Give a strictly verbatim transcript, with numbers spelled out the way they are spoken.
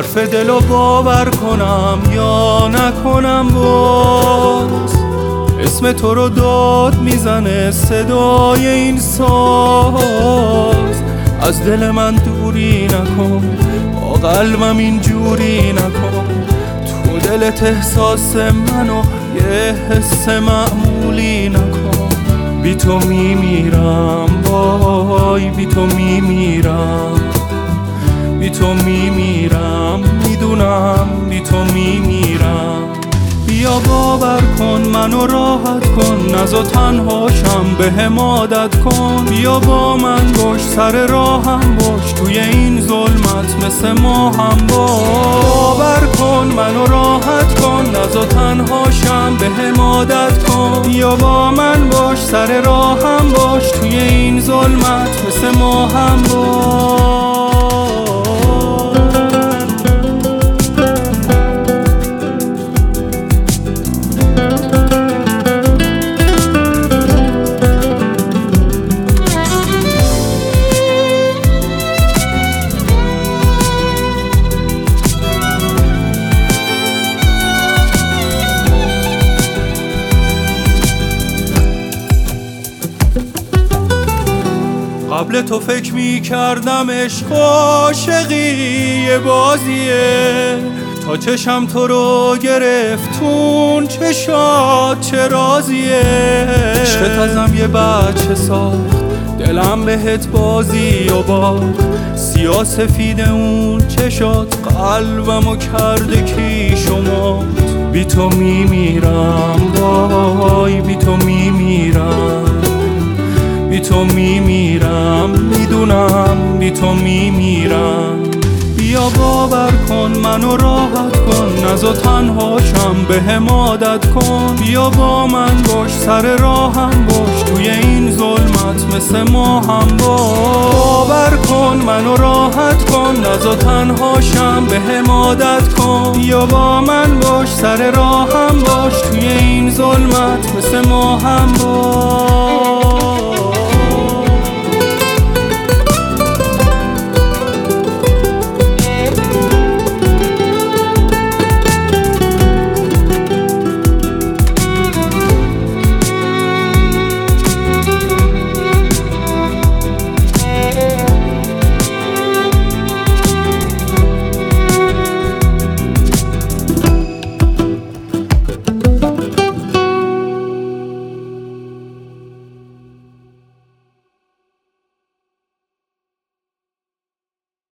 حرف دلو باور کنم یا نکنم باز. اسم تو رو داد میزنه صدای این ساز. از دل من دوری نکن، با قلبم اینجوری نکن. تو دلت احساس منو یه حس معمولی نکن. بی تو میمیرم وای، بی تو میمیرم، بی تو میمیرم، میدونم بی تو میمیرم. بیا باور کن منو راحت کن، نزا تنهاشم بهم عادت کن. بیا با من باش، سر راهم باش، توی این ظلمت مثل ماهم باش. باور کن منو راحت کن، نزا تنهاشم بهم عادت کن. بیا با من باش، سر راهم باش، توی این ظلمت مثل ماهم باش. قبل تو فکر می کردم عشق عاشقی یه بازیه، تا چشم تو رو گرفتون چشات چه رازیه. عشقت ازم یه بچه ساخت، دلم بهت بازی و باخت. سیاه سفید اون چشات قلبمو کرده کیش و مات. بی تو میمیرم وای، بی تو میمیرم، بی تو میمیرم، میدونم بی تو میمیرم. بیا باور کن منو راحت کن، نزا تنهاشم بهم عادت کن. بیا با من باش، سر راهم باش، توی این ظلمت مثل ماهم باش. باور کن منو راحت کن، نزا تنهاشم بهم عادت کن. بیا با من باش، سر راهم باش، توی این ظلمت مثل ماهم باش.